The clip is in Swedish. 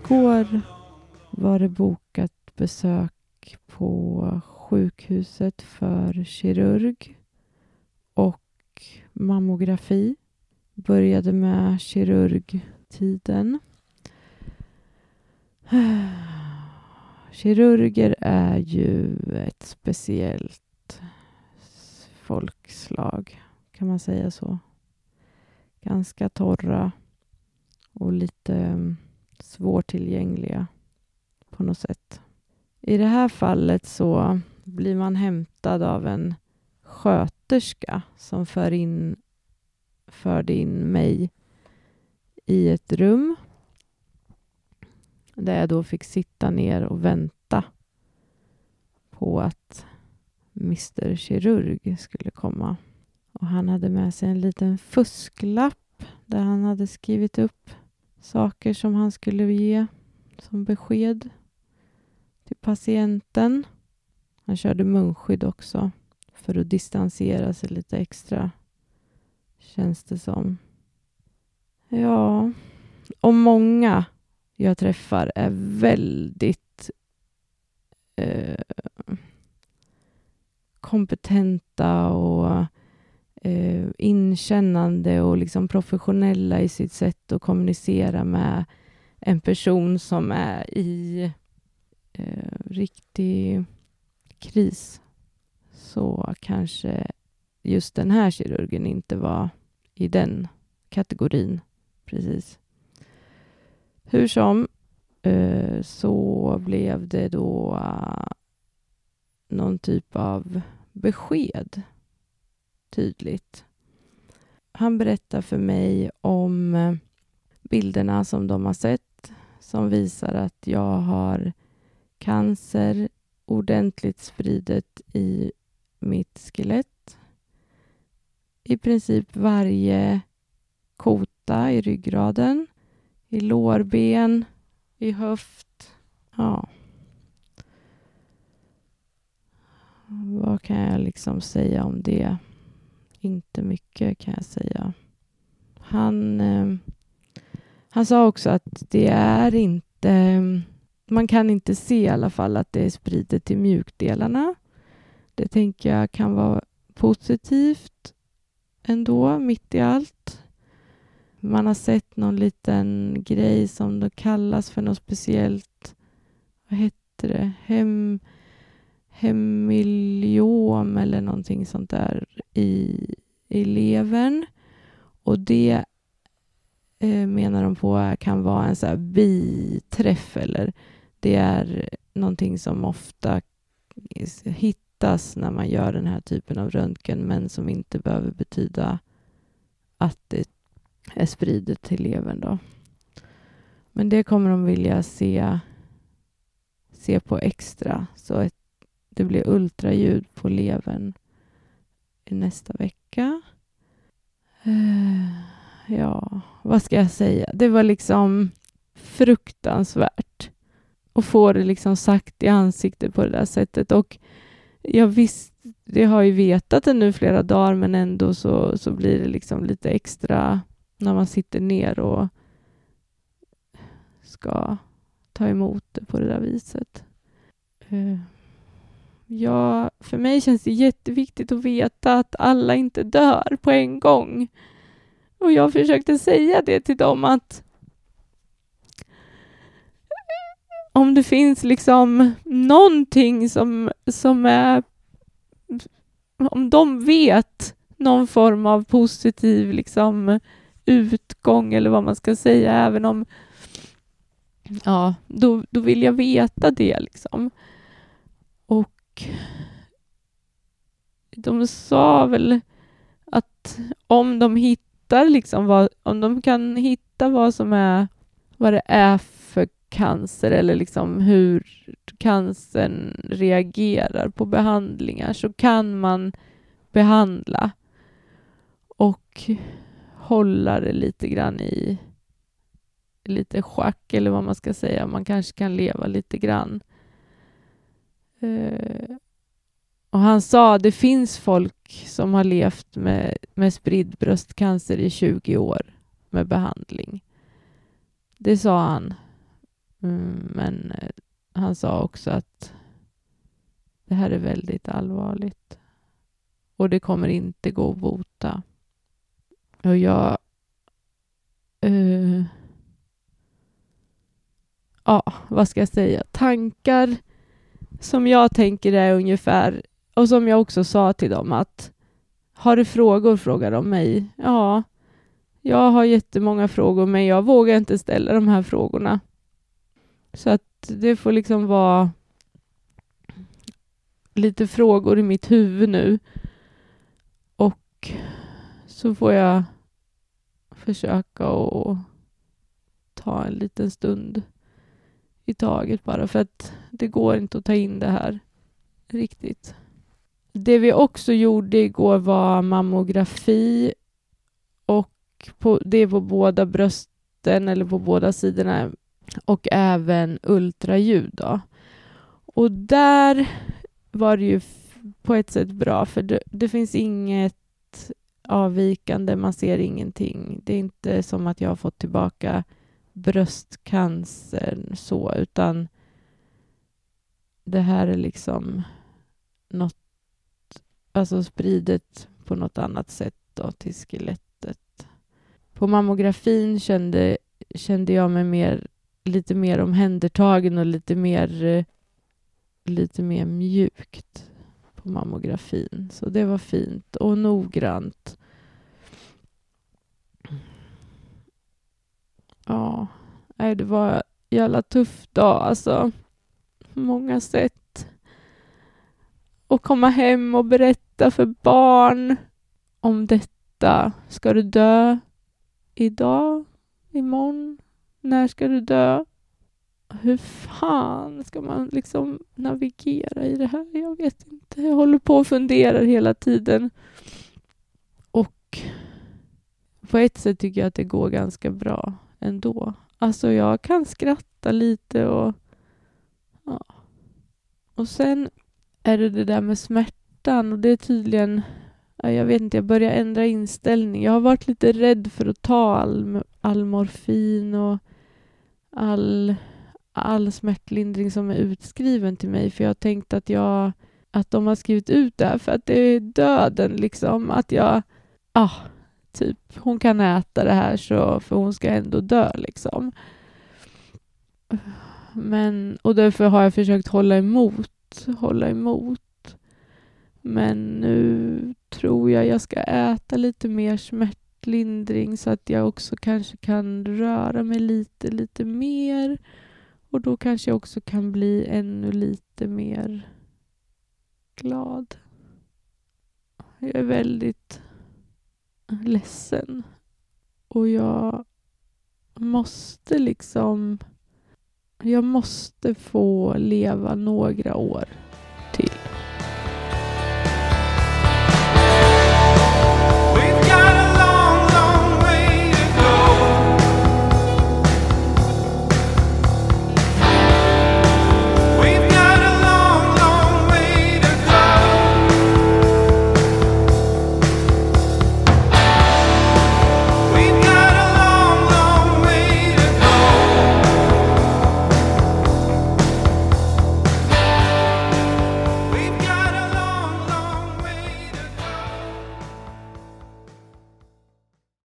Igår var det bokat besök på sjukhuset för kirurg och mammografi. Började med kirurgtiden. Kirurger är ju ett speciellt folkslag, kan man säga så. Ganska torra och lite svårtillgängliga på något sätt. I det här fallet så blir man hämtad av en sköterska som förde in mig i ett rum där jag då fick sitta ner och vänta på att Mr. Kirurg skulle komma. Och han hade med sig en liten fusklapp där han hade skrivit upp saker som han skulle ge som besked till patienten. Han körde munskydd också för att distansera sig lite extra, känns det som. Ja, och många jag träffar är väldigt kompetenta och inkännande och liksom professionella i sitt sätt att kommunicera med en person som är i riktig kris. Så kanske just den här kirurgen inte var i den kategorin precis. Hur som så blev det då någon typ av besked tydligt. Han berättar för mig om bilderna som de har sett som visar att jag har cancer ordentligt spridet i mitt skelett. I princip varje kota i ryggraden, i lårben, i höft. Ja. Vad kan jag liksom säga om det? Inte mycket kan jag säga. Han sa också att det är inte... Man kan inte se i alla fall att det är spridet till mjukdelarna. Det tänker jag kan vara positivt ändå, mitt i allt. Man har sett någon liten grej som då kallas för något speciellt. Vad heter det? Hemiliom eller någonting sånt där i levern. Och det menar de på kan vara en så här biträff, eller det är någonting som ofta hittas när man gör den här typen av röntgen, men som inte behöver betyda att det är spridet till levern då. Men det kommer de vilja se på extra, så det blir ultraljud på levern i nästa vecka. Ja, vad ska jag säga? Det var liksom fruktansvärt att få det liksom sagt i ansiktet på det där sättet. Och jag visste, det har ju vetat det nu flera dagar, men ändå så blir det liksom lite extra när man sitter ner och ska ta emot det på det där viset. Ja, för mig känns det jätteviktigt att veta att alla inte dör på en gång. Och jag försökte säga det till dem, att om det finns liksom någonting som är, om de vet någon form av positiv liksom utgång eller vad man ska säga, även om ja, då vill jag veta det liksom. Och de sa väl att om de hittar liksom om de kan hitta vad det är för cancer, eller liksom hur cancern reagerar på behandlingar, så kan man behandla och hålla det lite grann i lite schack, eller vad man ska säga. Man kanske kan leva lite grann. Och han sa, det finns folk som har levt med spridd bröstcancer i 20 år med behandling. Det sa han. Men han sa också att det här är väldigt allvarligt. Och det kommer inte gå att bota. Och jag... vad ska jag säga? Tankar som jag tänker är ungefär... Och som jag också sa till dem att... Har du frågor, frågar de mig. Ja, jag har jättemånga frågor men jag vågar inte ställa de här frågorna. Så att det får liksom vara lite frågor i mitt huvud nu. Och så får jag försöka att ta en liten stund i taget bara. För att det går inte att ta in det här riktigt. Det vi också gjorde igår var mammografi. Och det är på båda brösten eller på båda sidorna. Och även ultraljud då. Och där var det ju på ett sätt bra. För det finns inget avvikande. Man ser ingenting. Det är inte som att jag har fått tillbaka bröstcancer så. Utan det här är liksom något. Alltså spridet på något annat sätt då till skelettet. På mammografin kände jag mig lite mer omhändertagen och lite mer mjukt på mammografin. Så det var fint och noggrant. Ja, det var en jävla tuff dag alltså. På många sätt. Och komma hem och berätta för barn om detta. Ska du dö idag? Imorgon? När ska du dö? Hur fan ska man liksom navigera i det här? Jag vet inte. Jag håller på och funderar hela tiden. Och på ett sätt tycker jag att det går ganska bra ändå. Alltså jag kan skratta lite och ja. Och sen är det där med smärtan och det är tydligen, jag vet inte, jag börjar ändra inställning. Jag har varit lite rädd för att ta all morfin och all smärtlindring som är utskriven till mig, för jag har tänkt att de har skrivit ut det här för att det är döden liksom, att jag typ hon kan äta det här så för hon ska ändå dö liksom. Och därför har jag försökt hålla emot. Men nu tror jag ska äta lite mer smärtlindring så att jag också kanske kan röra mig lite mer. Och då kanske jag också kan bli ännu lite mer glad. Jag är väldigt ledsen. Och jag måste få leva några år